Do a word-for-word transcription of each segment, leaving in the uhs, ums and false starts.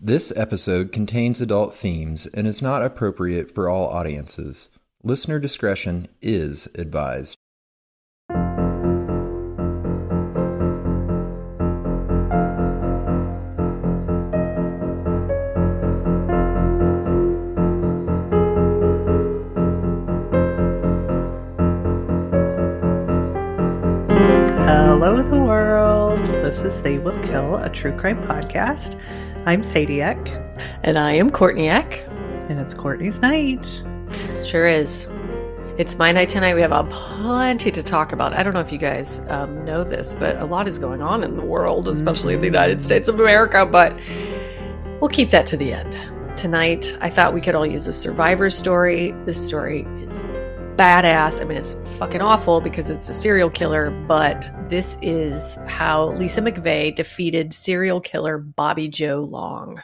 This episode contains adult themes and is not appropriate for all audiences. Listener discretion is advised. Hello, the world. This is They Will Kill, a true crime podcast. I'm Sadie Eck. And I am Courtney Eck. And it's Courtney's night. Sure is. It's my night tonight. We have a plenty to talk about. I don't know if you guys um, know this, but a lot is going on in the world, especially in the United States of America, but we'll keep that to the end. Tonight, I thought we could all use a survivor story. This story is badass. I mean, it's fucking awful because it's a serial killer, but this is how Lisa McVeigh defeated serial killer Bobby Joe Long.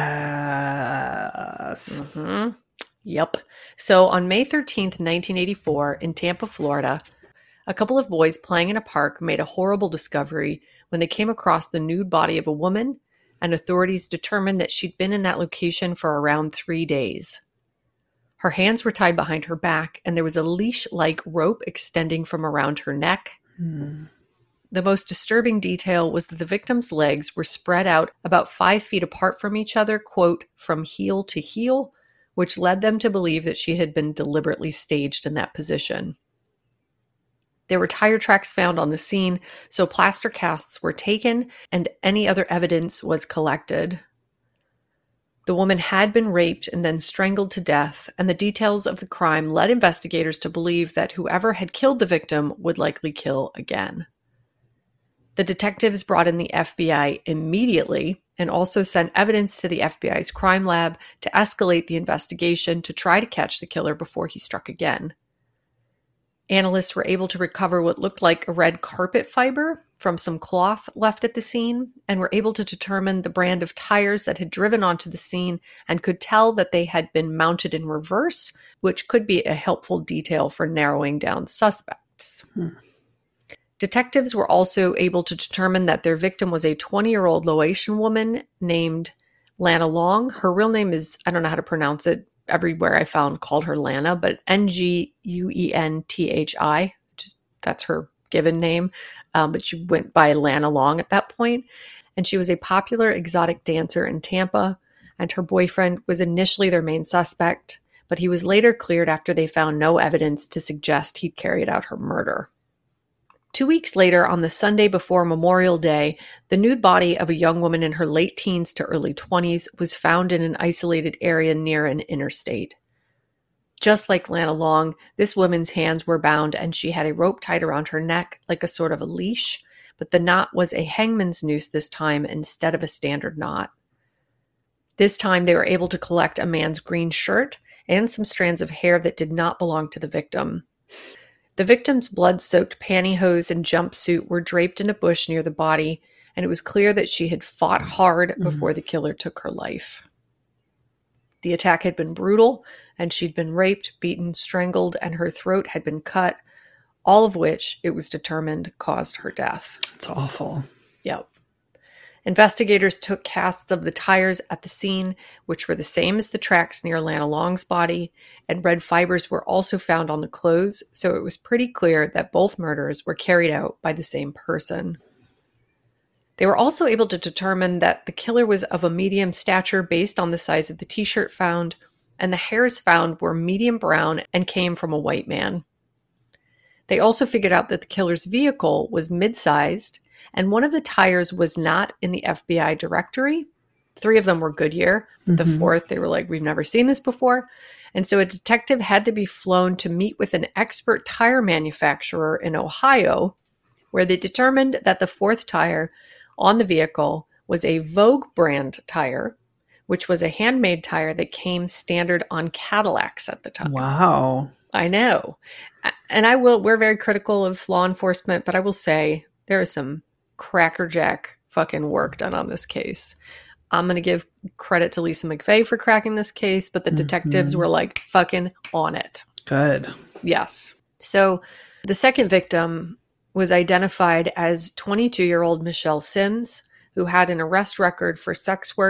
Yes. Mm-hmm. Yep. So on May thirteenth, nineteen eighty-four, in Tampa, Florida, a couple of boys playing in a park made a horrible discovery when they came across the nude body of a woman, and authorities determined that she'd been in that location for around three days. Her hands were tied behind her back, and there was a leash-like rope extending from around her neck. Hmm. The most disturbing detail was that the victim's legs were spread out about five feet apart from each other, quote, from heel to heel, which led them to believe that she had been deliberately staged in that position. There were tire tracks found on the scene, so plaster casts were taken, and any other evidence was collected. The woman had been raped and then strangled to death, and the details of the crime led investigators to believe that whoever had killed the victim would likely kill again. The detectives brought in the F B I immediately and also sent evidence to the F B I's crime lab to escalate the investigation to try to catch the killer before he struck again. Analysts were able to recover what looked like a red carpet fiber from some cloth left at the scene and were able to determine the brand of tires that had driven onto the scene and could tell that they had been mounted in reverse, which could be a helpful detail for narrowing down suspects. Hmm. Detectives were also able to determine that their victim was a twenty-year-old Laotian woman named Lana Long. Her real name is, I don't know how to pronounce it, everywhere I found called her Lana, but N G U E N T H I, that's her given name, um, but she went by Lana Long at that point. And she was a popular exotic dancer in Tampa, and her boyfriend was initially their main suspect, but he was later cleared after they found no evidence to suggest he'd carried out her murder. Two weeks later, on the Sunday before Memorial Day, the nude body of a young woman in her late teens to early twenties was found in an isolated area near an interstate. Just like Lana Long, this woman's hands were bound and she had a rope tied around her neck like a sort of a leash, but the knot was a hangman's noose this time instead of a standard knot. This time they were able to collect a man's green shirt and some strands of hair that did not belong to the victim. The victim's blood-soaked pantyhose and jumpsuit were draped in a bush near the body, and it was clear that she had fought hard Mm-hmm. before the killer took her life. The attack had been brutal, and she'd been raped, beaten, strangled, and her throat had been cut, all of which, it was determined, caused her death. It's awful. Yep. Investigators took casts of the tires at the scene, which were the same as the tracks near Lana Long's body, and red fibers were also found on the clothes, so it was pretty clear that both murders were carried out by the same person. They were also able to determine that the killer was of a medium stature based on the size of the t-shirt found, and the hairs found were medium brown and came from a white man. They also figured out that the killer's vehicle was mid-sized, and one of the tires was not in the F B I directory. Three of them were Goodyear. Mm-hmm. The fourth, they were like, we've never seen this before. And so a detective had to be flown to meet with an expert tire manufacturer in Ohio, where they determined that the fourth tire on the vehicle was a Vogue brand tire, which was a handmade tire that came standard on Cadillacs at the time. Wow. I know. And I will, we're very critical of law enforcement, but I will say there is some crackerjack fucking work done on this case. I'm going to give credit to Lisa McVeigh for cracking this case, but the Mm-hmm. detectives were like fucking on it. Good. Yes. So the second victim was identified as twenty-two-year-old Michelle Sims, who had an arrest record for sex work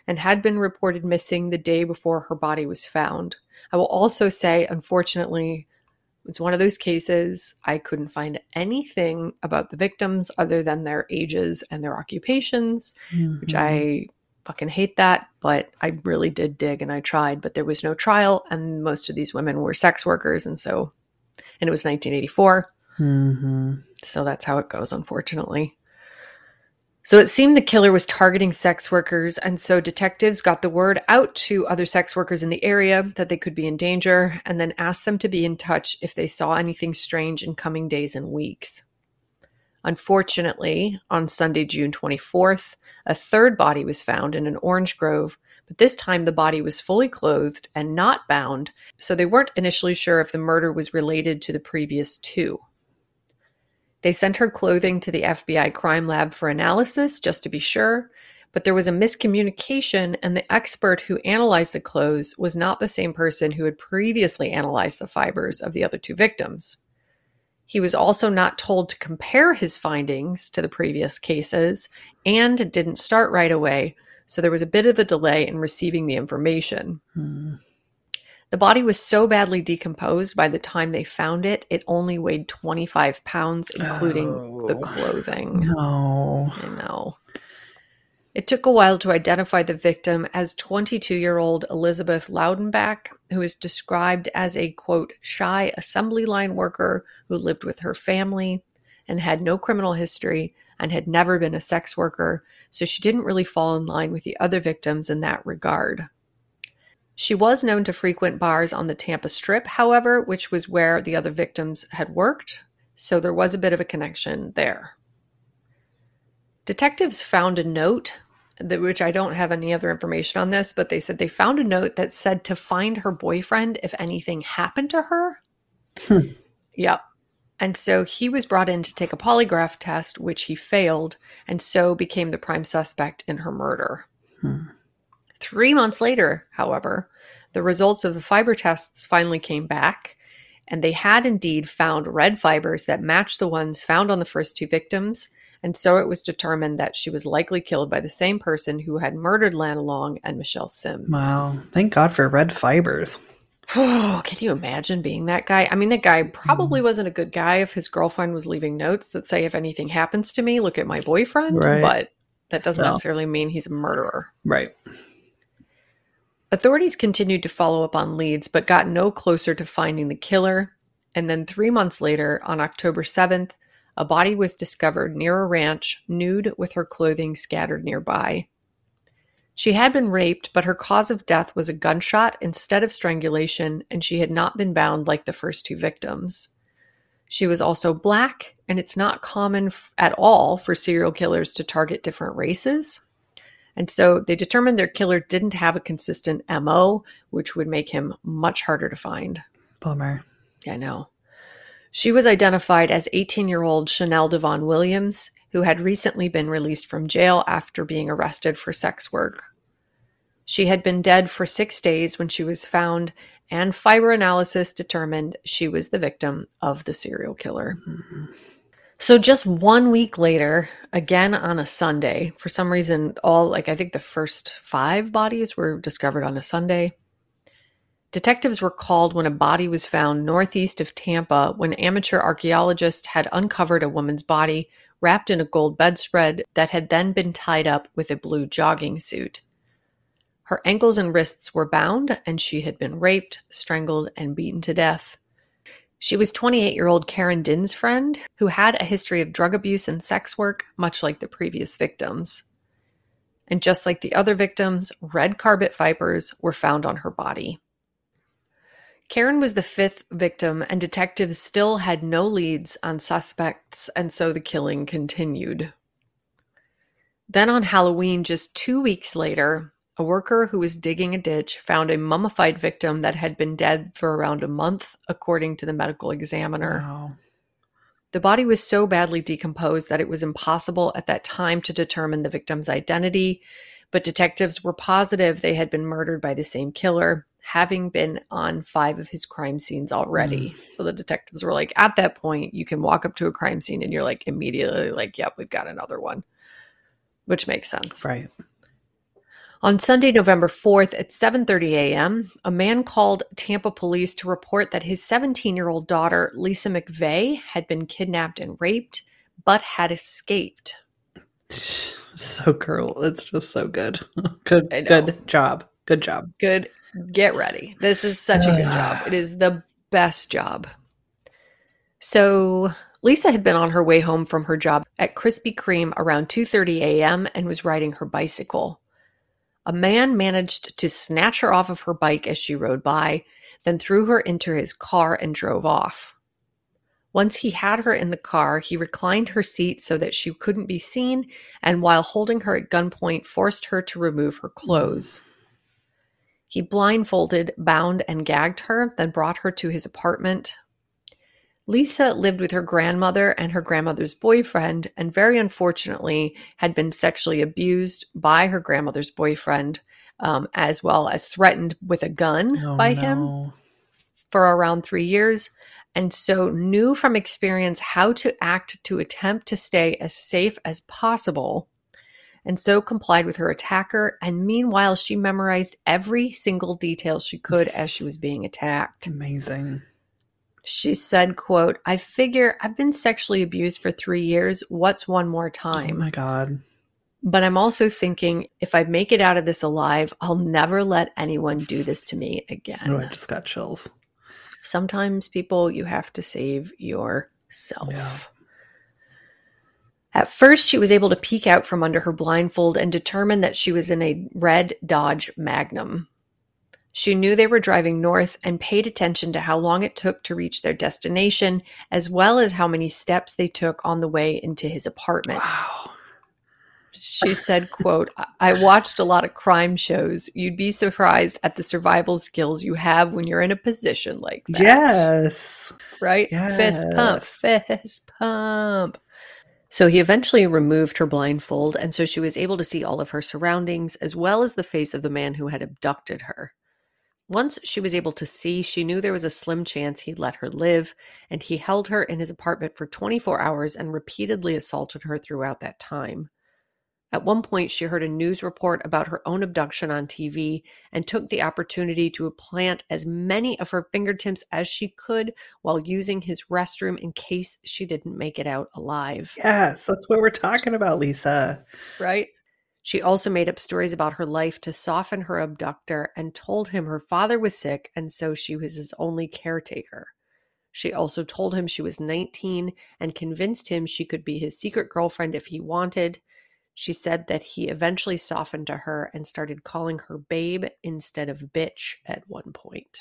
and had been reported missing the day before her body was found. I will also say, unfortunately, it's one of those cases I couldn't find anything about the victims other than their ages and their occupations, mm-hmm. which I fucking hate that, but I really did dig and I tried, but there was no trial, and most of these women were sex workers, and so, and it was nineteen eighty-four. Mm-hmm. So that's how it goes, unfortunately. So it seemed the killer was targeting sex workers, and so detectives got the word out to other sex workers in the area that they could be in danger, and then asked them to be in touch if they saw anything strange in coming days and weeks. Unfortunately, on Sunday, June twenty-fourth, a third body was found in an orange grove, but this time the body was fully clothed and not bound, so they weren't initially sure if the murder was related to the previous two. They sent her clothing to the F B I crime lab for analysis, just to be sure, but there was a miscommunication, and the expert who analyzed the clothes was not the same person who had previously analyzed the fibers of the other two victims. He was also not told to compare his findings to the previous cases, and didn't start right away, so there was a bit of a delay in receiving the information. Hmm. The body was so badly decomposed by the time they found it, it only weighed twenty-five pounds, including oh, the clothing. No. I know. It took a while to identify the victim as twenty-two-year-old Elizabeth Loudenbach, who is described as a, quote, shy assembly line worker who lived with her family and had no criminal history and had never been a sex worker, so she didn't really fall in line with the other victims in that regard. She was known to frequent bars on the Tampa Strip, however, which was where the other victims had worked, so there was a bit of a connection there. Detectives found a note, which I don't have any other information on this, but they said they found a note that said to find her boyfriend if anything happened to her. Hmm. Yep. And so he was brought in to take a polygraph test, which he failed, and so became the prime suspect in her murder. Hmm. Three months later, however, the results of the fiber tests finally came back, and they had indeed found red fibers that matched the ones found on the first two victims, and so it was determined that she was likely killed by the same person who had murdered Lana Long and Michelle Sims. Wow. Thank God for red fibers. Oh, can you imagine being that guy? I mean, that guy probably mm. wasn't a good guy if his girlfriend was leaving notes that say, if anything happens to me, look at my boyfriend. Right. But that doesn't So. necessarily mean he's a murderer. Right. Authorities continued to follow up on leads, but got no closer to finding the killer. And then three months later, on October seventh, a body was discovered near a ranch, nude with her clothing scattered nearby. She had been raped, but her cause of death was a gunshot instead of strangulation, and she had not been bound like the first two victims. She was also Black, and it's not common f- at all for serial killers to target different races. And so they determined their killer didn't have a consistent M O, which would make him much harder to find. Bummer. I know. She was identified as eighteen-year-old Chanel Devon Williams, who had recently been released from jail after being arrested for sex work. She had been dead for six days when she was found, and fiber analysis determined she was the victim of the serial killer. Mm-hmm. So just one week later, again on a Sunday, for some reason, all, like, I think the first five bodies were discovered on a Sunday. Detectives were called when a body was found northeast of Tampa when amateur archaeologists had uncovered a woman's body wrapped in a gold bedspread that had then been tied up with a blue jogging suit. Her ankles and wrists were bound, and she had been raped, strangled, and beaten to death. She was twenty-eight-year-old Karen Din's friend, who had a history of drug abuse and sex work, much like the previous victims. And just like the other victims, red carpet fibers were found on her body. Karen was the fifth victim, and detectives still had no leads on suspects, and so the killing continued. Then on Halloween, just two weeks later, a worker who was digging a ditch found a mummified victim that had been dead for around a month, according to the medical examiner. Wow. The body was so badly decomposed that it was impossible at that time to determine the victim's identity, but detectives were positive they had been murdered by the same killer, having been on five of his crime scenes already. Mm. So the detectives were like, at that point, you can walk up to a crime scene and you're like immediately like, yep, we've got another one, which makes sense. Right. On Sunday, November fourth at seven thirty a.m., a man called Tampa police to report that his seventeen-year-old daughter, Lisa McVeigh, had been kidnapped and raped, but had escaped. So cruel. It's just so good. Good, good job. Good job. Good. Get ready. This is such a good job. It is the best job. So Lisa had been on her way home from her job at Krispy Kreme around two thirty a.m. and was riding her bicycle. A man managed to snatch her off of her bike as she rode by, then threw her into his car and drove off. Once he had her in the car, he reclined her seat so that she couldn't be seen, and while holding her at gunpoint, forced her to remove her clothes. He blindfolded, bound, and gagged her, then brought her to his apartment. Lisa lived with her grandmother and her grandmother's boyfriend, and very unfortunately had been sexually abused by her grandmother's boyfriend, um, as well as threatened with a gun Oh, by no. him for around three years, and so knew from experience how to act to attempt to stay as safe as possible, and so complied with her attacker, and meanwhile she memorized every single detail she could as she was being attacked. Amazing. She said, quote, "I figure I've been sexually abused for three years. What's one more Oh time? my God. But I'm also thinking if I make it out of this alive, I'll never let anyone do this to me again." Oh, I just got chills. Sometimes, people, you have to save yourself. Yeah. At first, she was able to peek out from under her blindfold and determine that she was in a red Dodge Magnum. She knew they were driving north and paid attention to how long it took to reach their destination, as well as how many steps they took on the way into his apartment. Wow. She said, quote, "I watched a lot of crime shows. You'd be surprised at the survival skills you have when you're in a position like that." Yes. Right? Yes. Fist pump, fist pump. So he eventually removed her blindfold, and so she was able to see all of her surroundings, as well as the face of the man who had abducted her. Once she was able to see, she knew there was a slim chance he'd let her live, and he held her in his apartment for twenty-four hours and repeatedly assaulted her throughout that time. At one point, she heard a news report about her own abduction on T V and took the opportunity to implant as many of her fingertips as she could while using his restroom in case she didn't make it out alive. Yes, that's what we're talking about, Lisa. Right? She also made up stories about her life to soften her abductor and told him her father was sick and so she was his only caretaker. She also told him she was nineteen and convinced him she could be his secret girlfriend if he wanted. She said that he eventually softened to her and started calling her babe instead of bitch at one point.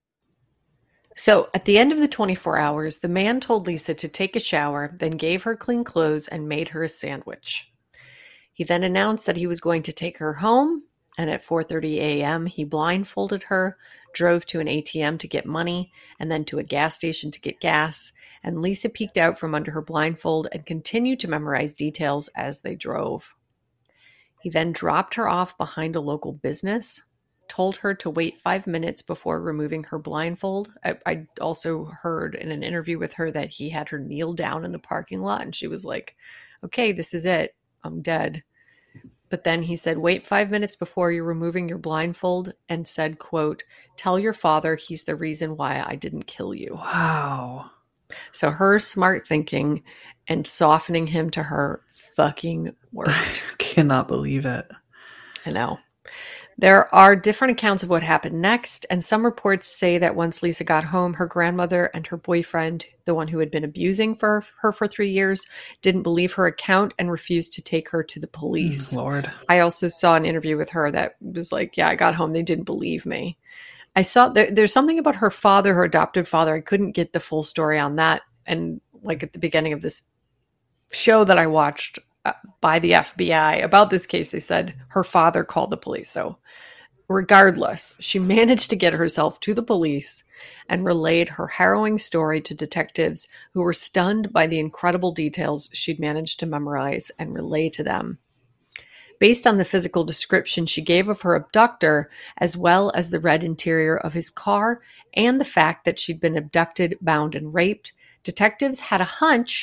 So at the end of the twenty-four hours, the man told Lisa to take a shower, then gave her clean clothes and made her a sandwich. He then announced that he was going to take her home, and at four thirty a.m. he blindfolded her, drove to an A T M to get money, and then to a gas station to get gas, and Lisa peeked out from under her blindfold and continued to memorize details as they drove. He then dropped her off behind a local business, told her to wait five minutes before removing her blindfold. I, I also heard in an interview with her that he had her kneel down in the parking lot, and she was like, "Okay, this is it. I'm dead." But then he said, "Wait five minutes before you're removing your blindfold," and said, quote, "Tell your father he's the reason why I didn't kill you." Wow. So her smart thinking and softening him to her fucking worked. I cannot believe it. I know. There are different accounts of what happened next, and some reports say that once Lisa got home, her grandmother and her boyfriend, the one who had been abusing for her for three years, didn't believe her account and refused to take her to the police. Lord. I also saw an interview with her that was like, yeah, I got home, they didn't believe me. I saw there, there's something about her father, her adopted father. I couldn't get the full story on that. And like at the beginning of this show that I watched uh, by the F B I about this case, they said her father called the police. So regardless, she managed to get herself to the police and relayed her harrowing story to detectives who were stunned by the incredible details she'd managed to memorize and relay to them. Based on the physical description she gave of her abductor, as well as the red interior of his car and the fact that she'd been abducted, bound, and raped, detectives had a hunch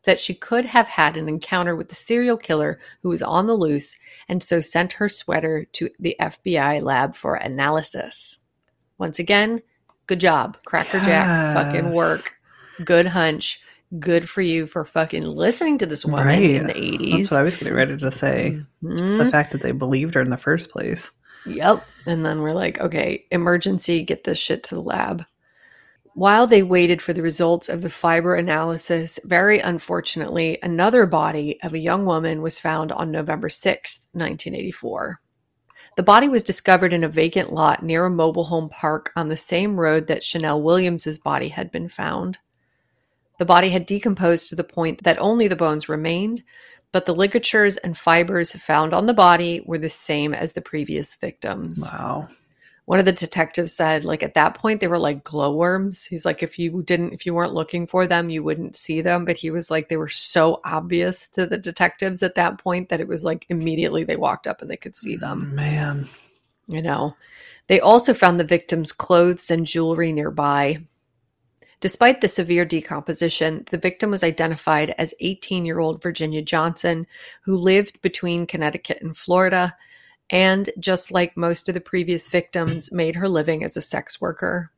that she could have had an encounter with the serial killer who was on the loose, and so sent her sweater to the F B I lab for analysis. Once again, good job. Cracker Jack, Yes. fucking work. Good hunch. Good for you for fucking listening to this woman Right. in the eighties. That's what I was getting ready to say. Just the Mhm. fact that they believed her in the first place. Yep. And then we're like, okay, emergency, get this shit to the lab. While they waited for the results of the fiber analysis, very unfortunately, another body of a young woman was found on November sixth, nineteen eighty-four. The body was discovered in a vacant lot near a mobile home park on the same road that Chanel Williams's body had been found. The body had decomposed to the point that only the bones remained, but the ligatures and fibers found on the body were the same as the previous victims. Wow. One of the detectives said, like, at that point, they were like glowworms. He's like, if you didn't, if you weren't looking for them, you wouldn't see them. But he was like, they were so obvious to the detectives at that point that it was like immediately they walked up and they could see them. Man. You know, they also found the victim's clothes and jewelry nearby. Despite the severe decomposition, the victim was identified as eighteen-year-old Virginia Johnson, who lived between Connecticut and Florida, and just like most of the previous victims, made her living as a sex worker.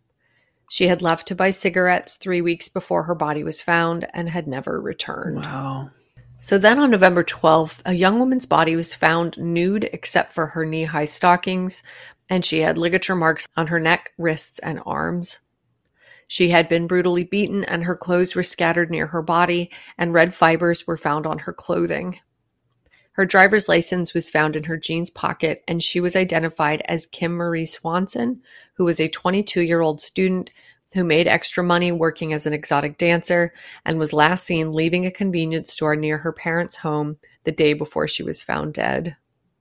She had left to buy cigarettes three weeks before her body was found and had never returned. Wow. So then on November twelfth, a young woman's body was found nude except for her knee-high stockings, and she had ligature marks on her neck, wrists, and arms. She had been brutally beaten, and her clothes were scattered near her body, and red fibers were found on her clothing. Her driver's license was found in her jeans pocket, and she was identified as Kim Marie Swanson, who was a twenty-two-year-old student who made extra money working as an exotic dancer and was last seen leaving a convenience store near her parents' home the day before she was found dead.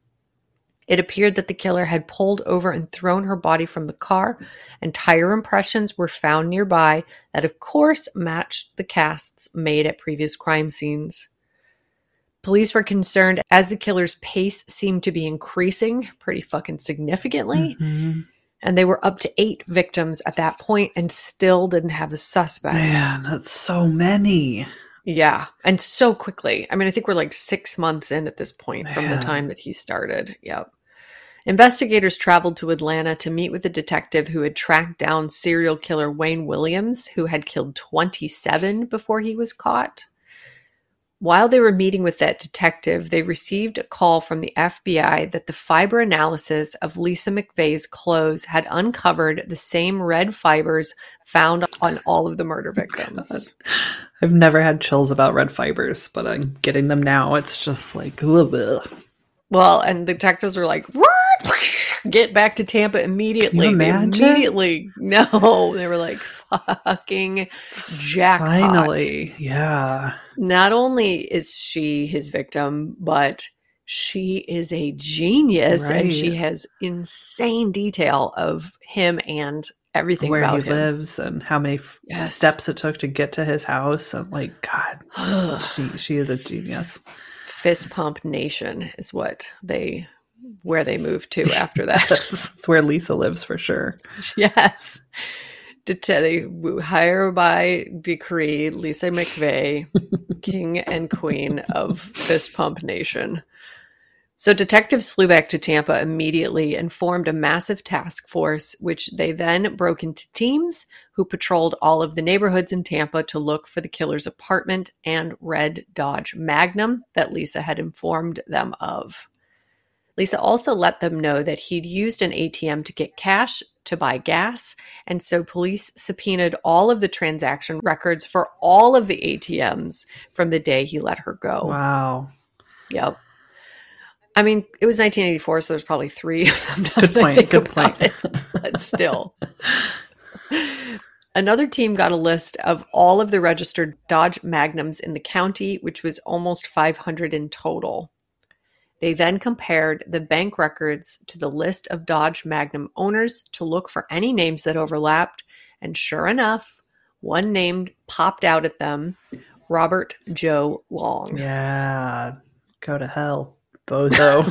It appeared that the killer had pulled over and thrown her body from the car, and tire impressions were found nearby that, of course, matched the casts made at previous crime scenes. Police were concerned as the killer's pace seemed to be increasing pretty fucking significantly, Mm-hmm. and they were up to eight victims at that point and still didn't have a suspect. Man, that's so many. Yeah, and so quickly. I mean, I think we're like six months in at this point from the Man. time that he started. Yep. Investigators traveled to Atlanta to meet with a detective who had tracked down serial killer Wayne Williams, who had killed twenty-seven before he was caught. While they were meeting with that detective, they received a call from the F B I that the fiber analysis of Lisa McVeigh's clothes had uncovered the same red fibers found on all of the murder victims. God. I've never had chills about red fibers, but I'm getting them now. It's just like, ugh, ugh. Well, and the detectives were like, "What? Get back to Tampa immediately." Can you They imagine? immediately, no, they were like, fucking jackpot. Finally. Yeah. Not only is she his victim, but she is a genius, and she Right. has insane detail of him and everything Where about he him. lives and how many f- Yes. steps it took to get to his house. And like, God, she, she is a genius. Fist Pump Nation is what they, where they moved to after that. That's, that's where Lisa lives for sure. Yes. Det- They hire by decree Lisa McVeigh, king and queen of Fist Pump Nation. So detectives flew back to Tampa immediately and formed a massive task force, which they then broke into teams who patrolled all of the neighborhoods in Tampa to look for the killer's apartment and red Dodge Magnum that Lisa had informed them of. Lisa also let them know that he'd used an A T M to get cash to buy gas, and so police subpoenaed all of the transaction records for all of the A T Ms from the day he let her go. Wow. Yep. I mean, it was nineteen eighty-four, so there's probably three of them. now Good that I point, think good about point. it, but still. Another team got a list of all of the registered Dodge Magnums in the county, which was almost five hundred in total. They then compared the bank records to the list of Dodge Magnum owners to look for any names that overlapped, and sure enough, one name popped out at them, Robert Joe Long. Yeah. Go to hell, bozo.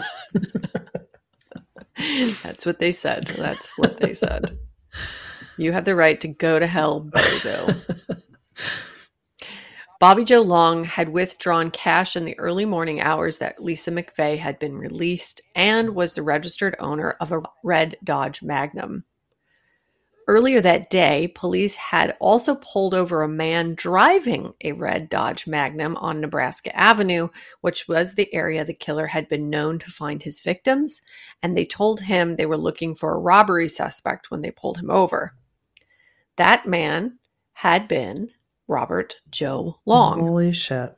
That's what they said. That's what they said. You have the right to go to hell, bozo. Bobby Joe Long had withdrawn cash in the early morning hours that Lisa McVeigh had been released and was the registered owner of a red Dodge Magnum. Earlier that day, police had also pulled over a man driving a red Dodge Magnum on Nebraska Avenue, which was the area the killer had been known to find his victims, and they told him they were looking for a robbery suspect when they pulled him over. That man had been Robert Joe Long. Holy shit.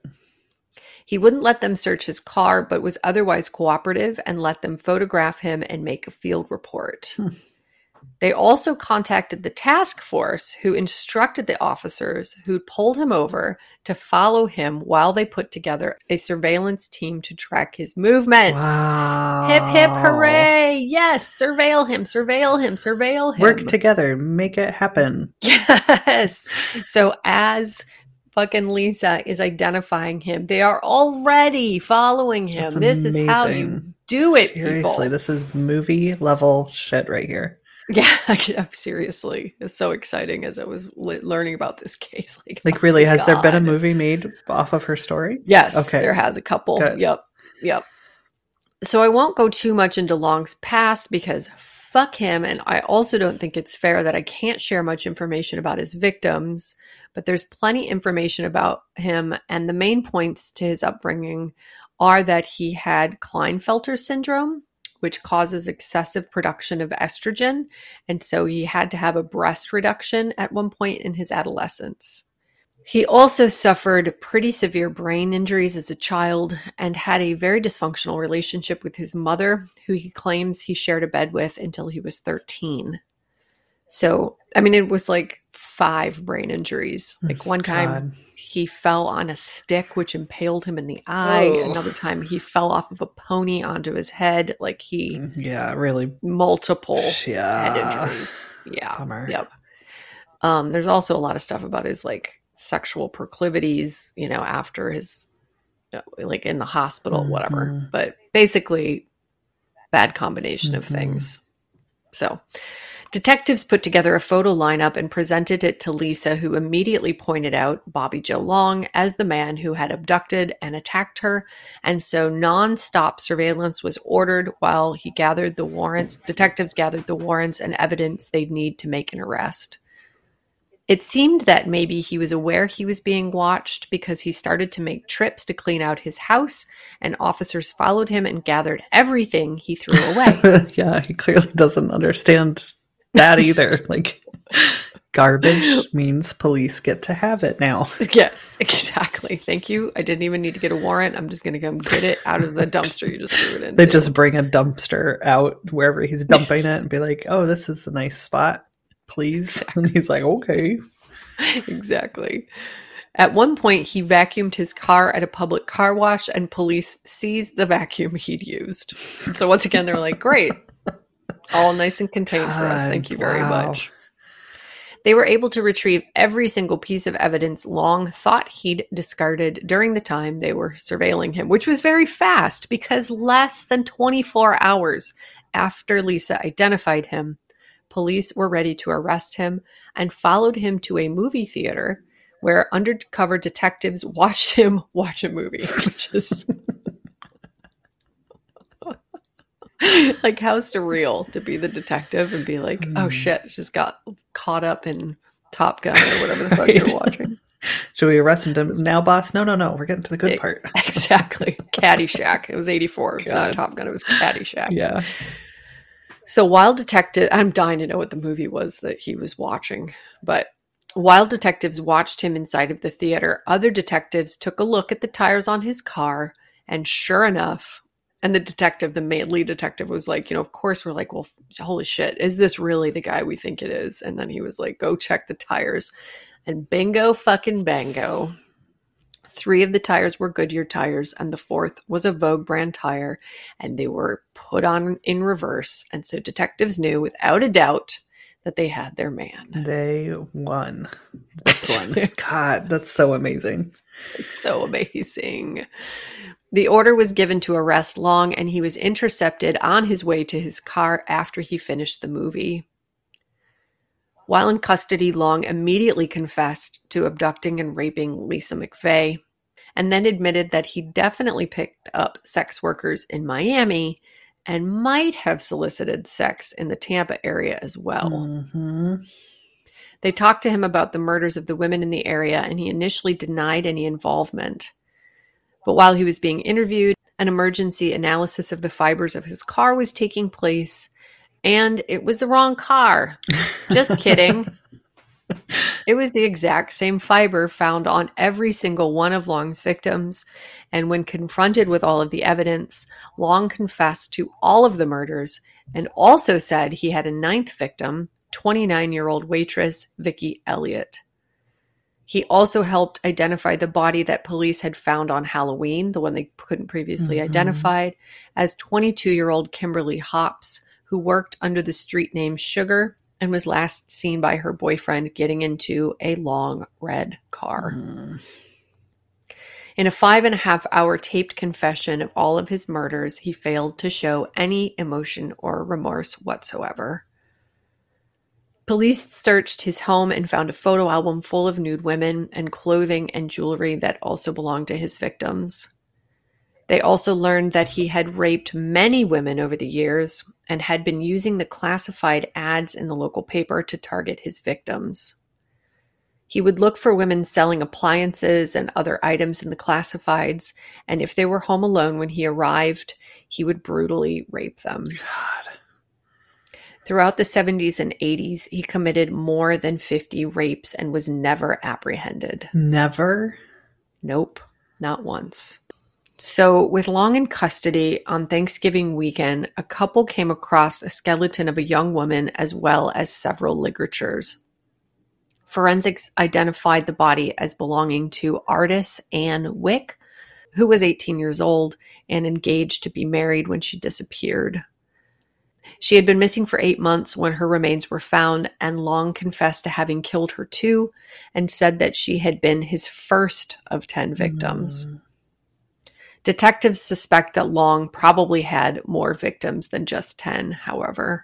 He wouldn't let them search his car, but was otherwise cooperative and let them photograph him and make a field report. Hmm. They also contacted the task force, who instructed the officers who pulled him over to follow him while they put together a surveillance team to track his movements. Wow. Hip, hip, hooray. Yes, surveil him, surveil him, surveil him. Work together, make it happen. Yes. So as fucking Lisa is identifying him, they are already following him. That's this amazing. is how you do it, Seriously, people. This is movie level shit right here. Yeah, seriously. It's so exciting as I was li- learning about this case. Like, like oh really, has God. there been a movie made off of her story? Yes, okay. There has a couple. Good. Yep, yep. So I won't go too much into Long's past because fuck him. And I also don't think it's fair that I can't share much information about his victims, but there's plenty information about him. And the main points to his upbringing are that he had Klinefelter syndrome, which causes excessive production of estrogen. And so he had to have a breast reduction at one point in his adolescence. He also suffered pretty severe brain injuries as a child and had a very dysfunctional relationship with his mother, who he claims he shared a bed with until he was thirteen. So, I mean, it was like five brain injuries. Like one time God. He fell on a stick, which impaled him in the eye. Oh. Another time he fell off of a pony onto his head. Like he, yeah, really multiple yeah. head injuries. Yeah. Bummer. Yep. Um, there's also a lot of stuff about his like sexual proclivities, you know, after his, you know, like in the hospital, Mm-hmm. whatever. But basically, bad combination mm-hmm. of things. So, detectives put together a photo lineup and presented it to Lisa, who immediately pointed out Bobby Joe Long as the man who had abducted and attacked her. And so nonstop surveillance was ordered while he gathered the warrants. Detectives gathered the warrants and evidence they'd need to make an arrest. It seemed that maybe he was aware he was being watched because he started to make trips to clean out his house, and officers followed him and gathered everything he threw away. Yeah, he clearly doesn't understand that either. Like, garbage means police get to have it now. Yes, exactly. Thank you. I didn't even need to get a warrant. I'm just going to come get it out of the dumpster you just threw it in. They just bring a dumpster out wherever he's dumping it and be like, oh, this is a nice spot, please. Exactly. And he's like, okay. Exactly. At one point, he vacuumed his car at a public car wash and police seized the vacuum he'd used. So once again, they're like, great. All nice and contained God, for us. Thank you very wow. much. They were able to retrieve every single piece of evidence Long thought he'd discarded during the time they were surveilling him, which was very fast because less than twenty-four hours after Lisa identified him, police were ready to arrest him and followed him to a movie theater where undercover detectives watched him watch a movie, which is like how surreal to be the detective and be like, oh shit, just got caught up in Top Gun or whatever the fuck right. you're watching. Should we arrest him now, boss? No, no, no. We're getting to the good it, part. Exactly. Caddyshack. It was eighty-four. It's God. Not Top Gun. It was Caddyshack. Yeah. So while detective, I'm dying to know what the movie was that he was watching, but while detectives watched him inside of the theater, other detectives took a look at the tires on his car, and sure enough, and the detective, the main lead detective was like, you know, of course we're like, well, holy shit, is this really the guy we think it is? And then he was like, go check the tires. And bingo fucking bango. Three of the tires were Goodyear tires, and the fourth was a Vogue brand tire, and they were put on in reverse. And so detectives knew without a doubt that they had their man. They won this one. God, that's so amazing. It's so amazing. The order was given to arrest Long, and he was intercepted on his way to his car after he finished the movie. While in custody, Long immediately confessed to abducting and raping Lisa McVeigh, and then admitted that he definitely picked up sex workers in Miami and might have solicited sex in the Tampa area as well. Mm-hmm. They talked to him about the murders of the women in the area, and he initially denied any involvement. But while he was being interviewed, an emergency analysis of the fibers of his car was taking place, and it was the wrong car. Just kidding. It was the exact same fiber found on every single one of Long's victims, and when confronted with all of the evidence, Long confessed to all of the murders and also said he had a ninth victim, twenty-nine-year-old waitress Vicky Elliott. He also helped identify the body that police had found on Halloween, the one they couldn't previously Mm-hmm. identify, as twenty-two-year-old Kimberly Hops, who worked under the street name Sugar and was last seen by her boyfriend getting into a long red car. Mm-hmm. In a five and a half hour taped confession of all of his murders, he failed to show any emotion or remorse whatsoever. Police searched his home and found a photo album full of nude women and clothing and jewelry that also belonged to his victims. They also learned that he had raped many women over the years and had been using the classified ads in the local paper to target his victims. He would look for women selling appliances and other items in the classifieds, and if they were home alone when he arrived, he would brutally rape them. God. Throughout the seventies and eighties, he committed more than fifty rapes and was never apprehended. Never? Nope, not once. So, with Long in custody, on Thanksgiving weekend, a couple came across a skeleton of a young woman as well as several ligatures. Forensics identified the body as belonging to Ardis Ann Wick, who was eighteen years old and engaged to be married when she disappeared. She had been missing for eight months when her remains were found, and Long confessed to having killed her too, and said that she had been his first of ten victims. Mm. Detectives suspect that Long probably had more victims than just ten, however.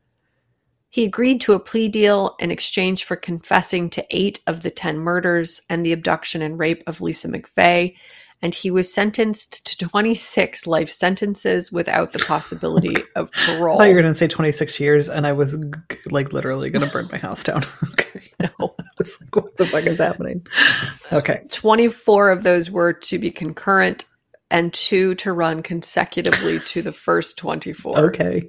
He agreed to a plea deal in exchange for confessing to eight of the ten murders and the abduction and rape of Lisa McVeigh, and he was sentenced to twenty-six life sentences without the possibility of parole. I thought you were going to say twenty-six years, and I was like literally going to burn my house down. Okay. No. I was like, what the fuck is happening? Okay. twenty-four of those were to be concurrent and two to run consecutively to the first twenty-four. Okay.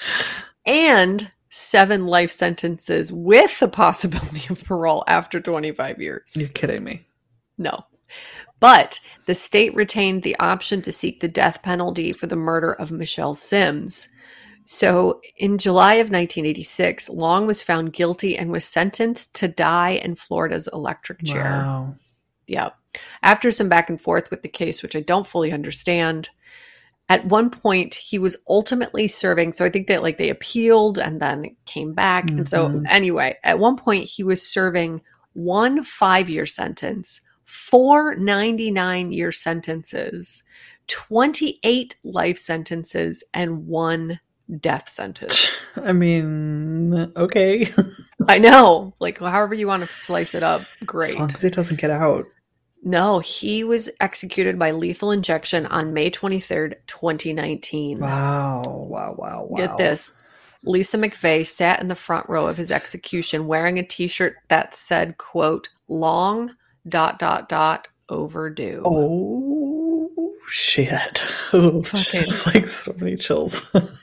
And seven life sentences with the possibility of parole after twenty-five years. You're kidding me. No. But the state retained the option to seek the death penalty for the murder of Michelle Sims. So in July of nineteen eighty-six, Long was found guilty and was sentenced to die in Florida's electric chair. Wow. Yeah. After some back and forth with the case, which I don't fully understand, at one point he was ultimately serving. So I think that like they appealed and then it came back. Mm-hmm. And so anyway, at one point he was serving one five-year sentence, four ninety-nine-year sentences, twenty-eight life sentences, and one death sentence. I mean, okay. I know. Like, however you want to slice it up, great. As long as it doesn't get out. No, he was executed by lethal injection on May twenty-third, twenty nineteen. Wow, wow, wow, wow. Get this. Lisa McVeigh sat in the front row of his execution wearing a t-shirt that said, quote, long, dot, dot, dot, overdue. Oh, shit. Oh, Fucking- it's like so many chills.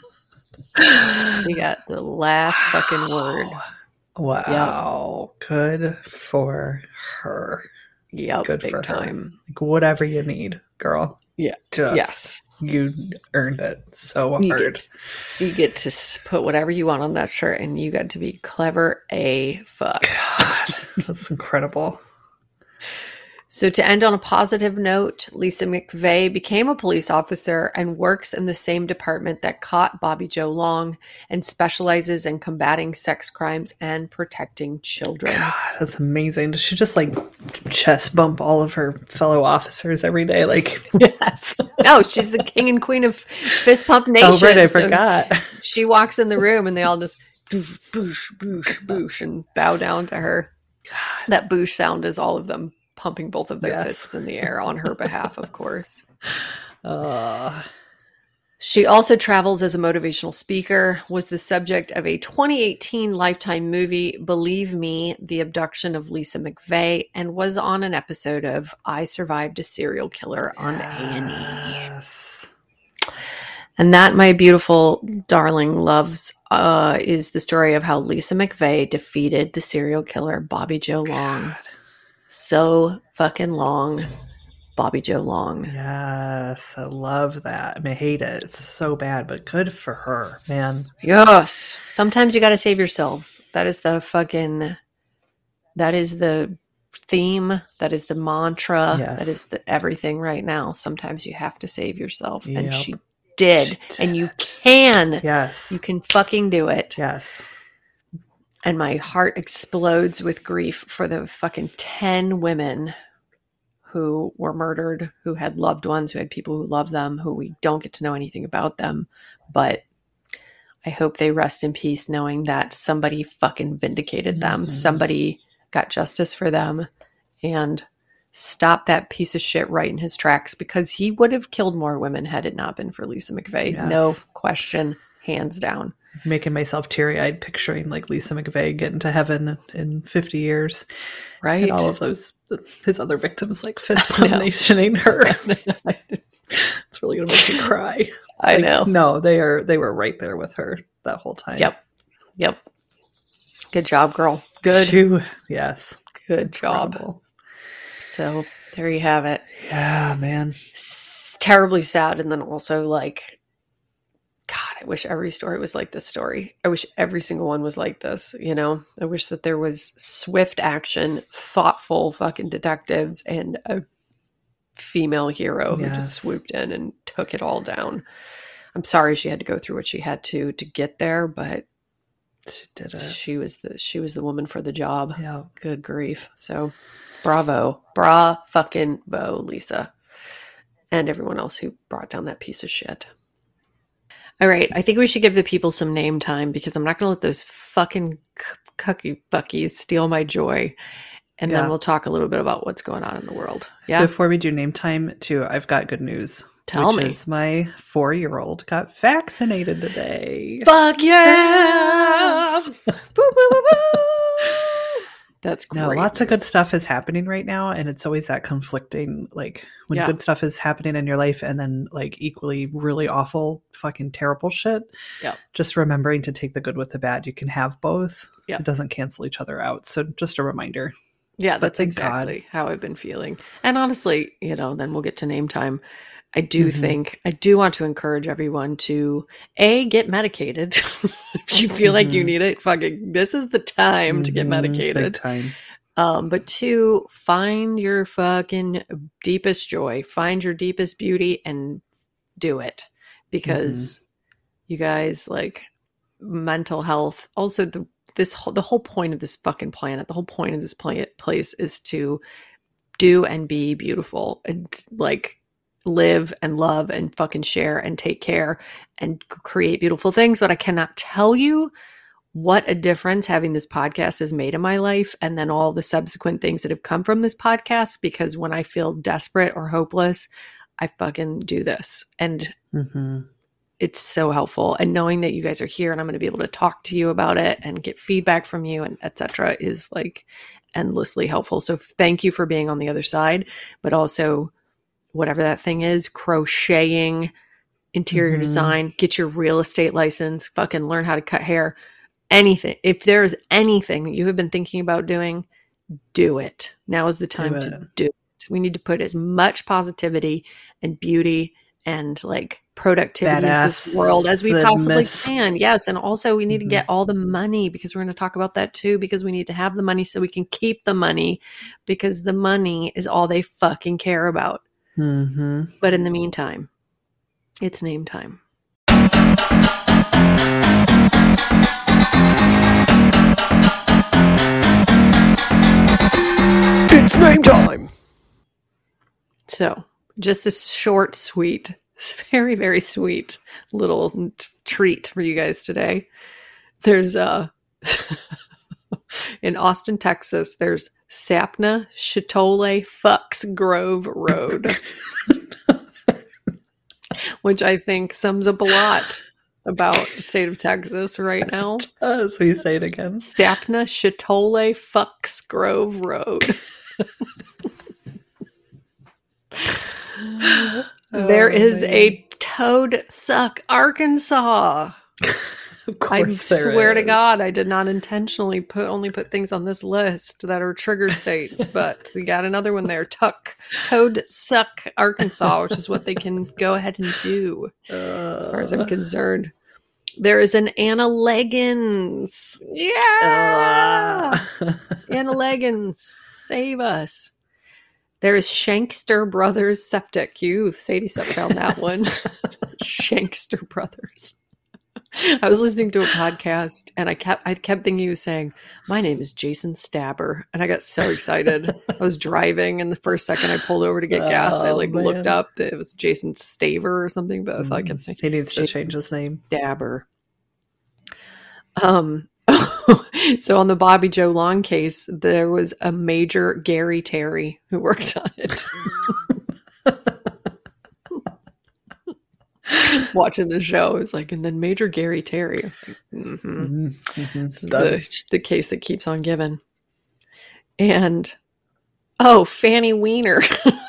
We got the last wow. fucking word. Wow. Yep. Good for her. Yep, Good big for time. Her. Like, whatever you need, girl. Yeah. Just, yes. You earned it so hard. You get, you get to put whatever you want on that shirt, and you got to be clever a fuck. God, that's incredible. So to end on a positive note, Lisa McVeigh became a police officer and works in the same department that caught Bobby Joe Long and specializes in combating sex crimes and protecting children. God, that's amazing. Does she just like chest bump all of her fellow officers every day? Like, yes. No, she's the king and queen of fist pump nation. Oh, right, I so forgot. she walks in the room and they all just boosh, boosh, boosh, boosh, and bow down to her. That boosh sound is all of them pumping both of their Yes. fists in the air on her behalf, of course. Uh, She also travels as a motivational speaker, was the subject of a twenty eighteen Lifetime movie, Believe Me, The Abduction of Lisa McVeigh, and was on an episode of I Survived a Serial Killer on A and E. yes. And that, my beautiful darling loves, uh, is the story of how Lisa McVeigh defeated the serial killer Bobby Joe Long. God. So fucking long. Bobby Joe Long. Yes, I love that. I mean, I hate it. It's so bad, but good for her, man. Yes. Sometimes you got to save yourselves. That is the fucking, that is the theme. That is the mantra. Yes. That is the everything right now. Sometimes you have to save yourself. And Yep. she did. She did and you it. can. Yes. You can fucking do it. Yes. And my heart explodes with grief for the fucking ten women who were murdered, who had loved ones, who had people who loved them, who we don't get to know anything about them. But I hope they rest in peace knowing that somebody fucking vindicated them. Mhm. Somebody got justice for them and stopped that piece of shit right in his tracks, because he would have killed more women had it not been for Lisa McVeigh. Yes. No question, hands down. Making myself teary-eyed picturing like Lisa McVeigh getting to heaven in fifty years. Right? And all of those, his other victims, like fist I know. nationing her. It's really going to make me cry. I Like, know. No, they are. They were right there with her that whole time. Yep. Yep. Good job, girl. Good. Phew. Yes. Good job. Incredible. So there you have it. Yeah, man. S- terribly sad. And then also like, God, I wish every story was like this story. I wish every single one was like this, you know? I wish that there was swift action, thoughtful fucking detectives, and a female hero who Yes. just swooped in and took it all down. I'm sorry she had to go through what she had to to get there, but She did it. she was the she was the woman for the job. Yeah. Good grief. So bravo. Bra fucking vo, Lisa. And everyone else who brought down that piece of shit. All right. I think we should give the people some name time, because I'm not going to let those fucking c- cucky buckies steal my joy. And Yeah. then we'll talk a little bit about what's going on in the world. Yeah. Before we do name time, too, I've got good news. Tell which me. Is my four-year-old got vaccinated today. Fuck yeah. Yes! Woo, woo, woo, woo. That's great. No, lots of good news. stuff is happening right now, and it's always that conflicting, like when Yeah. good stuff is happening in your life and then like equally really awful, fucking terrible shit. Yeah. Just remembering to take the good with the bad. You can have both. Yeah. It doesn't cancel each other out. So just a reminder. Yeah, But that's thank God. exactly how I've been feeling. And honestly, you know, then we'll get to name time. I do Mhm. think, I do want to encourage everyone to, A, get medicated. If you feel like you Mhm. need it, fucking, this is the time to get Mhm, big medicated. time. Um, but two, find your fucking deepest joy, find your deepest beauty, and do it. Because you guys, like, mental health, also the this whole, the whole point of this fucking planet, the whole point of this pla- place is to do and be beautiful, and like live and love and fucking share and take care and c- create beautiful things. But I cannot tell you what a difference having this podcast has made in my life, and then all the subsequent things that have come from this podcast, because when I feel desperate or hopeless, I fucking do this. And hmm it's so helpful. And knowing that you guys are here and I'm going to be able to talk to you about it and get feedback from you and et cetera is like endlessly helpful. So thank you for being on the other side, but also whatever that thing is, crocheting, interior Mhm. design, get your real estate license, fucking learn how to cut hair, anything. If there is anything that you have been thinking about doing, do it. Now is the time Do to it. do it. We need to put as much positivity and beauty and like productivity into this world as we possibly Badassness. can. Yes. And also we need Mhm. to get all the money, because we're going to talk about that too, because we need to have the money so we can keep the money, because the money is all they fucking care about. hmm But in the meantime, it's name time. It's name time. So, just a short, sweet, very, very sweet little t- treat for you guys today. There's uh in Austin, Texas, there's Sapna Chitole Fucks Grove Road, which I think sums up a lot about the state of Texas right now. As we say it again. Sapna Chitole Fucks Grove Road. There Oh, is man. a Toad Suck, Arkansas. Of I course there swear to is. God, I did not intentionally put only put things on this list that are trigger states, but we got another one there. Tuck Toad Suck, Arkansas, which is what they can go ahead and do, as far as I'm Uh, concerned. There is an Anna Leggins. Yeah, uh, Anna Leggins, save us. There is Shankster Brothers Septic. You, Sadie Sep found that one. Shankster Brothers. I was listening to a podcast and I kept I kept thinking he was saying, "My name is Jason Stabber," and I got so excited. I was driving, and the first second I pulled over to get gas, I Oh, like looked man. up that it was Jason Staver or something, but I thought I kept saying He needs to Jason change his name. Stabber. Um. So on the Bobby Joe Long case, there was a Major Gary Terry who worked on it. Watching the show, it's like, and then Major Gary Terry. I was like, mm-hmm. Mm-hmm. This is the, the case that keeps on giving. And oh, Fanny Weiner.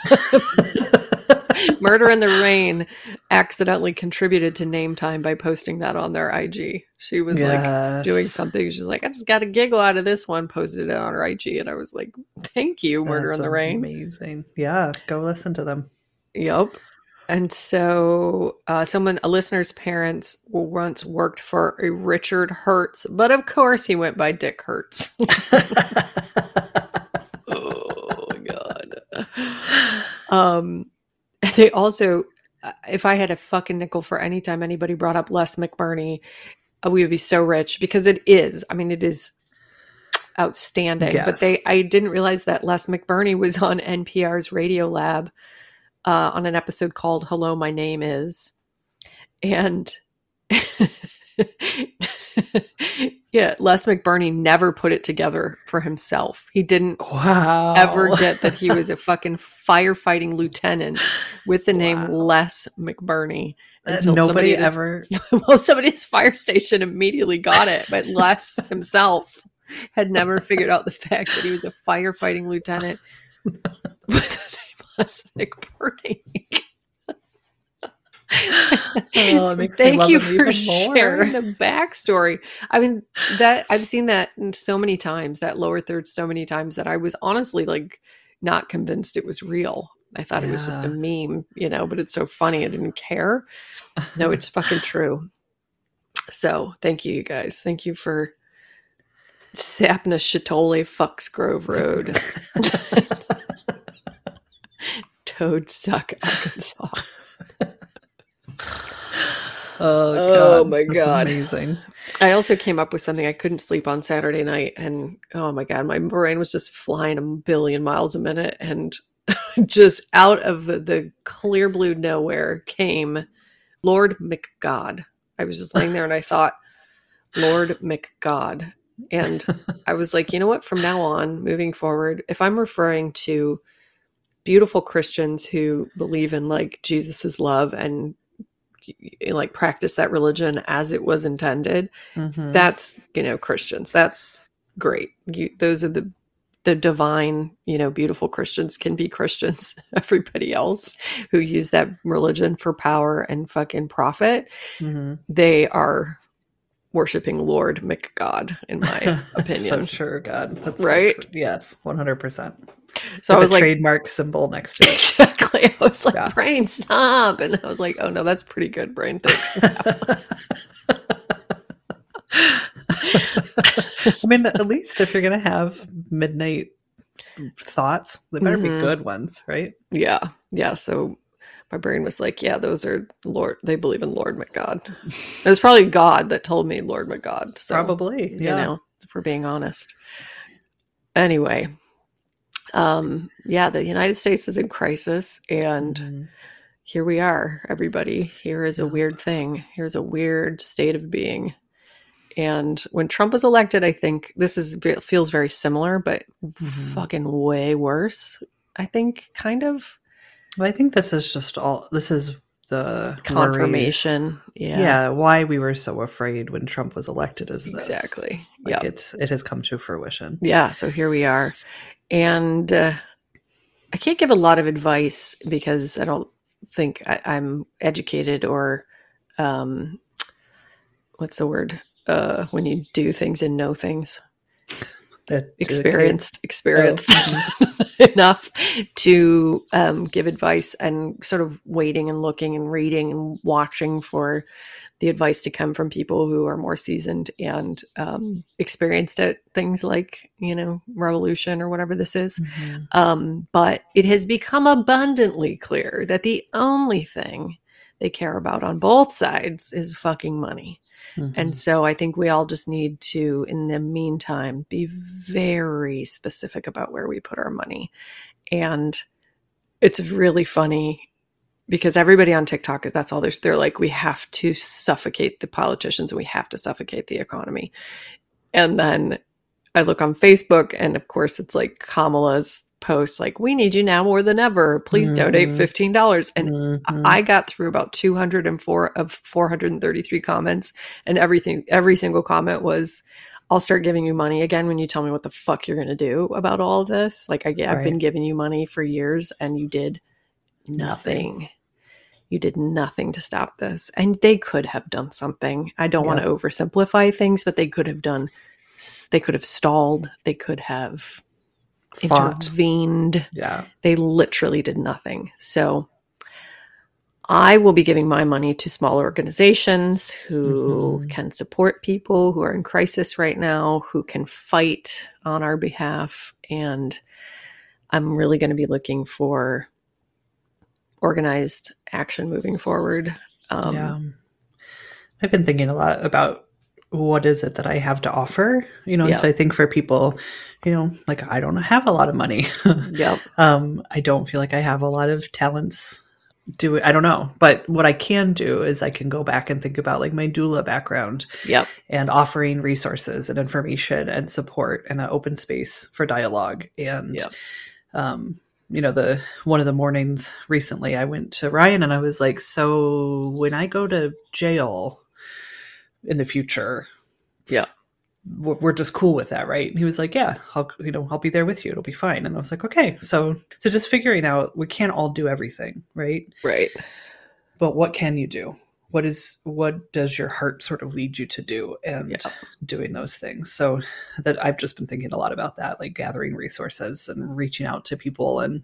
Murder in the Rain accidentally contributed to Name Time by posting that on their I G. She was like Yes. doing something. She's like, I just got a giggle out of this one, posted it on her I G. And I was like, thank you, Murder That's in the Rain. Amazing. Yeah, go listen to them. Yep. And so uh, someone, a listener's parents once worked for a Richard Hertz, but of course he went by Dick Hertz. Oh my God. Um, they also, if I had a fucking nickel for any time anybody brought up Les McBurney, uh, we would be so rich, because it is, I mean, it is outstanding. Yes. But they, I didn't realize that Les McBurney was on N P R's Radio Lab uh, on an episode called Hello, My Name Is. And yeah, Les McBurney never put it together for himself. He didn't Wow. ever get that he was a fucking firefighting lieutenant with the name Wow. Les McBurney. Uh, Until Nobody somebody at his- ever. well, somebody at his fire station immediately got it, but Les himself had never figured out the fact that he was a firefighting lieutenant with the name Les McBurney. Oh, it makes me Thank love you him for even more. sharing the backstory. I mean, that I've seen that so many times, that lower third so many times, that I was honestly like not convinced it was real. I thought it was just a meme, you know, but it's so funny. I didn't care. No, it's fucking true. So thank you, you guys. Thank you for Sapna Chitole Fucks Grove Road. Toad Suck, Arkansas. Oh, Oh, God. my That's God. amazing. I also came up with something. I couldn't sleep on Saturday night, and oh my God, my brain was just flying a billion miles a minute, and just out of the clear blue nowhere came Lord McGod. I was just laying there and I thought, Lord McGod. And I was like, you know what, from now on, moving forward, if I'm referring to beautiful Christians who believe in like Jesus's love and like practice that religion as it was intended, Mhm. that's, you know, Christians. That's great. You, those are the the divine, you know, beautiful Christians can be Christians. Everybody else who use that religion for power and fucking profit, Mhm. they are worshiping Lord McGod, in my opinion. So sure, God. That's Right? So, yes, one hundred percent. So I was like, trademark symbol next to it. exactly. I was like, Yeah. Brain, stop. And I was like, oh no, that's pretty good, Brain. Thanks. I mean, at least if you're going to have midnight thoughts, they better Mhm. be good ones, right? Yeah. Yeah. So my brain was like, yeah, those are Lord, they believe in Lord McGod. It was probably God that told me Lord McGod. So, Probably. you Yeah. know, if we're being honest. Anyway, um, yeah, the United States is in crisis, and Mhm. here we are, everybody. Here is a Yeah. weird thing. Here's a weird state of being. And when Trump was elected, I think this is feels very similar, but Mm-hmm. fucking way worse. I think kind of Well, I think this is just all, this is the confirmation. worries. Yeah. Yeah. Why we were so afraid when Trump was elected is this. Exactly. Like Yeah. it's, it has come to fruition. Yeah. So here we are. And uh, I can't give a lot of advice because I don't think I, I'm educated or um, what's the word? Uh, when you do things and know things. That- experienced experienced Oh. enough to um, give advice, and sort of waiting and looking and reading and watching for the advice to come from people who are more seasoned and um, experienced at things like, you know, revolution or whatever this is. Mhm. Um, but it has become abundantly clear that the only thing they care about on both sides is fucking money. Mhm. And so I think we all just need to, in the meantime, be very specific about where we put our money. And it's really funny because everybody on TikTok, that's all there's, they're like, we have to suffocate the politicians and we have to suffocate the economy. And then I look on Facebook and of course it's like Kamala's post, like, we need you now more than ever. Please donate Mhm. fifteen dollars. And Mhm. I got through about two hundred four of four hundred thirty-three comments, and everything, every single comment was, I'll start giving you money again when you tell me what the fuck you're going to do about all of this. Like I, I've Right. been giving you money for years and you did nothing. Nothing. You did nothing to stop this. And they could have done something. I don't want Yep. to oversimplify things, but they could have done, they could have stalled. They could have Fought. intervened. Yeah. They literally did nothing. So I will be giving my money to small organizations who Mhm. can support people who are in crisis right now, who can fight on our behalf. And I'm really going to be looking for organized action moving forward. Um, yeah. I've been thinking a lot about what is it that I have to offer, you know, Yeah. and so I think for people, you know, like I don't have a lot of money. Yep. um, I don't feel like I have a lot of talents. Do I don't know, but what I can do is I can go back and think about like my doula background Yep. and offering resources and information and support and an open space for dialogue. And, Yep. um, you know, the one of the mornings recently, I went to Ryan and I was like, so when I go to jail in the future, Yeah. we're, we're just cool with that, right? And he was like, yeah, I'll, you know, I'll be there with you. It'll be fine. And I was like, okay. So, so just figuring out, we can't all do everything, right? Right. But what can you do? What is, what does your heart sort of lead you to do? And Yeah. doing those things. So that I've just been thinking a lot about that, like gathering resources and reaching out to people and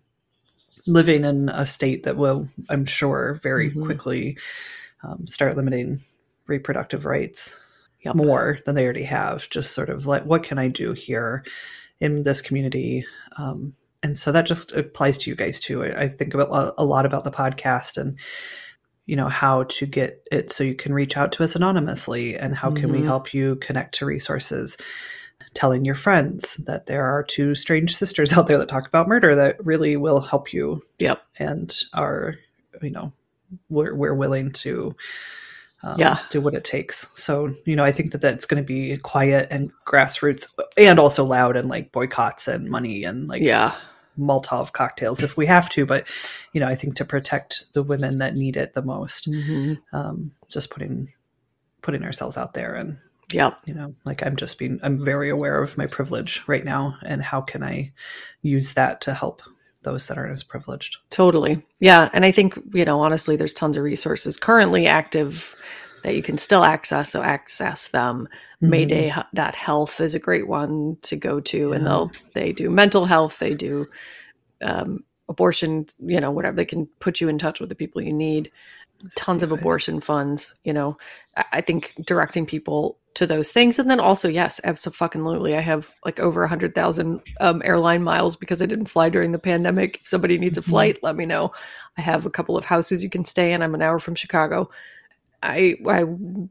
living in a state that will, I'm sure, very Mhm. quickly um, start limiting reproductive rights Yep. more than they already have. Just sort of like, what can I do here in this community? Um, and so that just applies to you guys too. I, I think about a lot about the podcast and, you know, how to get it so you can reach out to us anonymously, and how can we Mhm. help you connect to resources. Telling your friends that there are two strange sisters out there that talk about murder that really will help you. Yep. And are, you know, we're, we're willing to um, Yeah. do what it takes. So, you know, I think that that's going to be quiet and grassroots, and also loud, and like boycotts and money and like Yeah. Molotov cocktails if we have to. But, you know, I think to protect the women that need it the most, Mhm. um, just putting, putting ourselves out there. And, Yep. you know, like I'm just being, I'm very aware of my privilege right now, and how can I use that to help those that aren't as privileged. Totally. Yeah. And I think, you know, honestly, there's tons of resources currently active that you can still access. So access them. Mhm. Mayday dot health is a great one to go to. And Yeah. they'll, they do mental health. They do um, abortion, you know, whatever. They can put you in touch with the people you need. Tons of Good. abortion funds, you know. I I think directing people to those things. And then also, yes, absolutely. I have like over a hundred thousand um, airline miles because I didn't fly during the pandemic. If somebody needs a Mhm. flight, let me know. I have a couple of houses you can stay in. I'm an hour from Chicago. I, I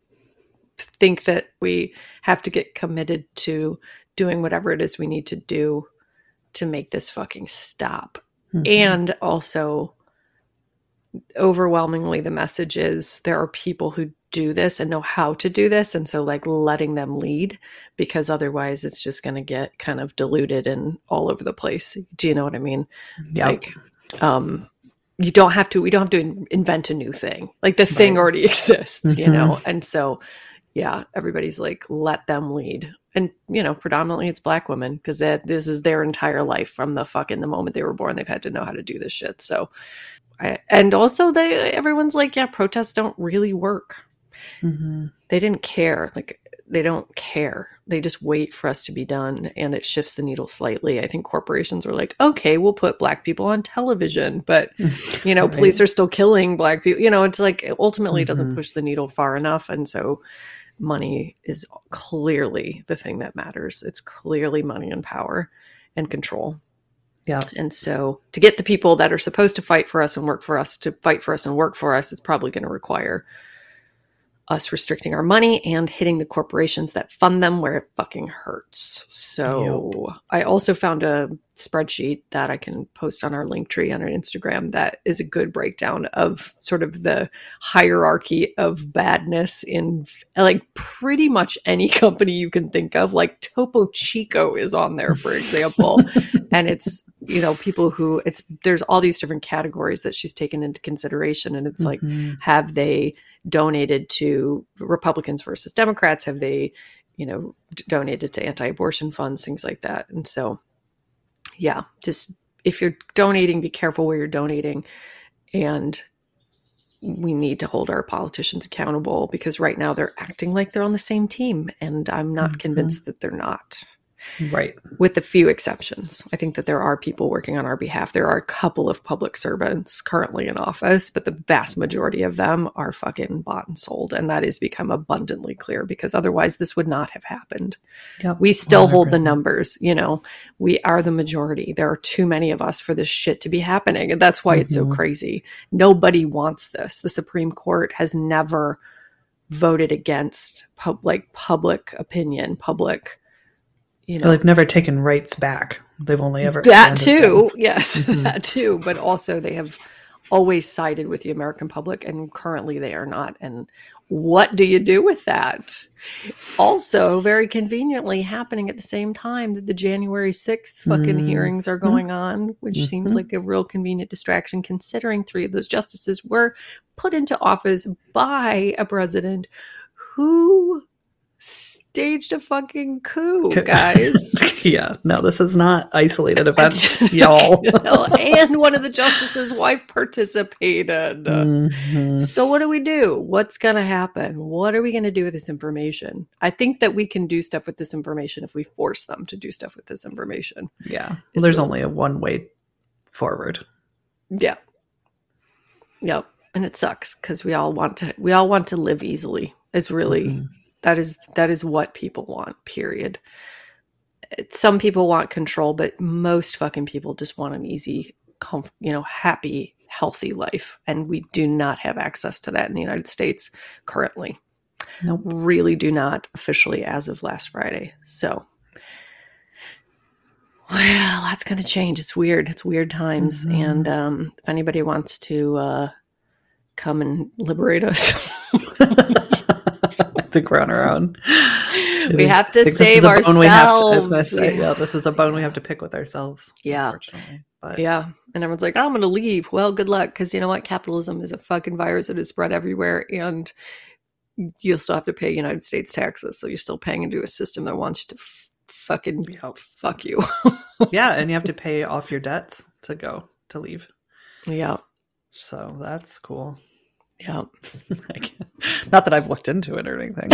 think that we have to get committed to doing whatever it is we need to do to make this fucking stop. Mhm. And also overwhelmingly the message is there are people who do this and know how to do this. And so like letting them lead, because otherwise it's just going to get kind of diluted and all over the place. Do you know what I mean? Yeah. Like, um, you don't have to, we don't have to in- invent a new thing. Like the thing Right. already exists, Mm-hmm. you know? And so, yeah, everybody's like, let them lead. And, you know, predominantly it's Black women, because that this is their entire life from the fucking the moment they were born. They've had to know how to do this shit. So, I, and also they, everyone's like, yeah, protests don't really work. Mm-hmm. They didn't care. Like, they don't care. They just wait for us to be done, and it shifts the needle slightly. I think corporations were like, okay, we'll put Black people on television, but, you know, Right. police are still killing Black people. You know, it's like, it ultimately Mhm. doesn't push the needle far enough. And so money is clearly the thing that matters. It's clearly money and power and control. Yeah. And so to get the people that are supposed to fight for us and work for us to fight for us and work for us, it's probably going to require us restricting our money and hitting the corporations that fund them where it fucking hurts. So I also found a spreadsheet that I can post on our link tree on our Instagram that is a good breakdown of sort of the hierarchy of badness in like pretty much any company you can think of. Like Topo Chico is on there, for example. And it's, you know, people who it's, there's all these different categories that she's taken into consideration. And it's like, Mhm. have they donated to Republicans versus Democrats? Have they, you know, d- donated to anti-abortion funds, things like that? And so, yeah, just if you're donating, be careful where you're donating. And we need to hold our politicians accountable, because right now they're acting like they're on the same team. And I'm not Mhm. convinced that they're not. Right. With a few exceptions. I think that there are people working on our behalf. There are a couple of public servants currently in office, but the vast majority of them are fucking bought and sold. And that has become abundantly clear, because otherwise this would not have happened. Yep. We still hold the one hundred percent. numbers, you know, we are the majority. There are too many of us for this shit to be happening. And that's why it's so Mhm. crazy. Nobody wants this. The Supreme Court has never voted against pub- like public opinion, public, you know, Well, they've never taken rights back. They've only ever that expanded too. them. Yes, Mhm. that too. But also they have always sided with the American public, and currently they are not. And what do you do with that? Also, very conveniently happening at the same time that the January sixth fucking Mhm. hearings are going on, which seems Mhm. like a real convenient distraction, considering three of those justices were put into office by a president who staged a fucking coup, guys. Yeah. No, this is not isolated events, y'all. And one of the justices' wife participated. Mhm. So what do we do? What's going to happen? What are we going to do with this information? I think that we can do stuff with this information if we force them to do stuff with this information. Yeah. Is There's really- only a one way forward. Yeah. Yep. And it sucks, because we all want to we all want to live easily. It's really Mhm. that is that is what people want, period. Some people want control, but most fucking people just want an easy, comf- you know, happy, healthy life. And we do not have access to that in the United States currently. Nope. Really do not, officially, as of last Friday. So, well, that's going to change. It's weird. It's weird times. Mhm. And um, if anybody wants to uh, come and liberate us, I think we're on our own. we have to I think this save is a bone we have to- I was ourselves. gonna say, Yeah. yeah, this is a bone we have to pick with ourselves. Yeah. Unfortunately. But Yeah. And everyone's like, I'm going to leave. Well, good luck. Because you know what? Capitalism is a fucking virus that is spread everywhere. And you'll still have to pay United States taxes. So you're still paying into a system that wants to f- fucking Yep. fuck you. yeah, and you have to pay off your debts to go to leave. Yeah. So that's cool. Yeah. Like, not that I've looked into it or anything.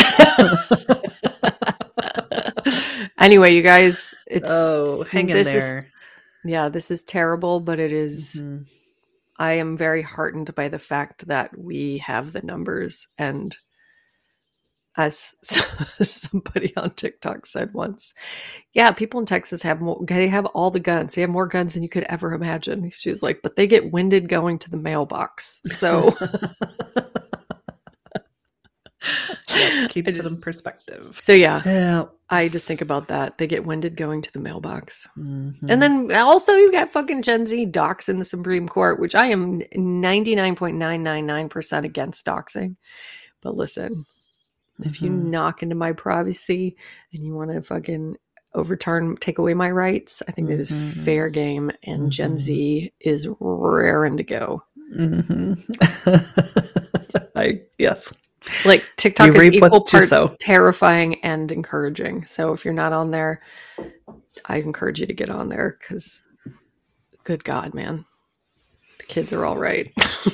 Anyway, you guys, it's oh, hang in this is- there. yeah, this is terrible, but it is. Mhm. I am very heartened by the fact that we have the numbers. And as somebody on TikTok said once, yeah, people in Texas have more, they have all the guns. They have more guns than you could ever imagine. She was like, but they get winded going to the mailbox. So Yep, keeps I it just- in perspective. so yeah, Yeah. I just think about that. They get winded going to the mailbox. Mm-hmm. And then also you've got fucking Gen Z docs in the Supreme Court, which I am ninety-nine point nine nine nine percent against doxing. But listen, mm-hmm. if you knock into my privacy and you want to fucking overturn, take away my rights, I think mm-hmm. that is fair game. And mm-hmm. Gen Z is raring to go. Mm-hmm. I, yes. Like TikTok You is reap equal what you parts sow. terrifying and encouraging. So if you're not on there, I encourage you to get on there because good God, man, the kids are all right.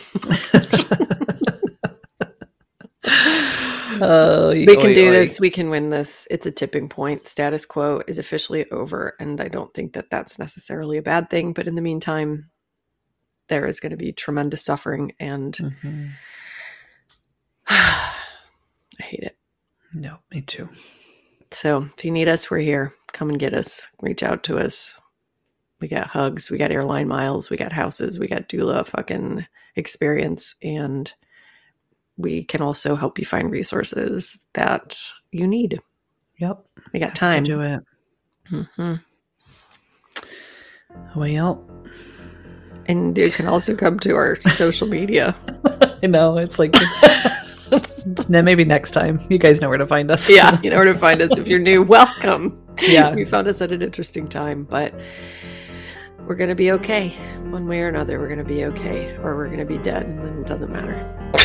uh, we can oy, do oy. this. We can win this. It's a tipping point. Status quo is officially over. And I don't think that that's necessarily a bad thing. But in the meantime, there is going to be tremendous suffering and Mm-hmm. I hate it. No, me too. So if you need us, we're here. Come and get us. Reach out to us. We got hugs. We got airline miles. We got houses. We got doula fucking experience. And we can also help you find resources that you need. Yep. We got time. Do it. Mm-hmm. Well, and you can also come to our social media. I know. It's like... Then maybe next time. You guys know where to find us. Yeah, you know where to find us. If you're new, welcome. Yeah. You found us at an interesting time, but we're going to be okay. One way or another, we're going to be okay. Or we're going to be dead, and then it doesn't matter.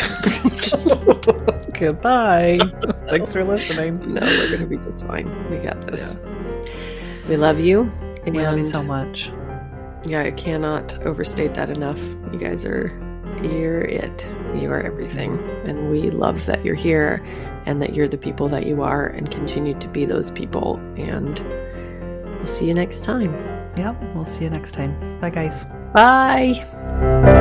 Goodbye. Thanks for listening. No, we're going to be just fine. We got this. Yeah. We love you. And we love you so much. Yeah, I cannot overstate that enough. You guys are... You're it. You are everything. And we love that you're here and that you're the people that you are and continue to be those people. And we'll see you next time. Yep. We'll see you next time. Bye, guys. Bye.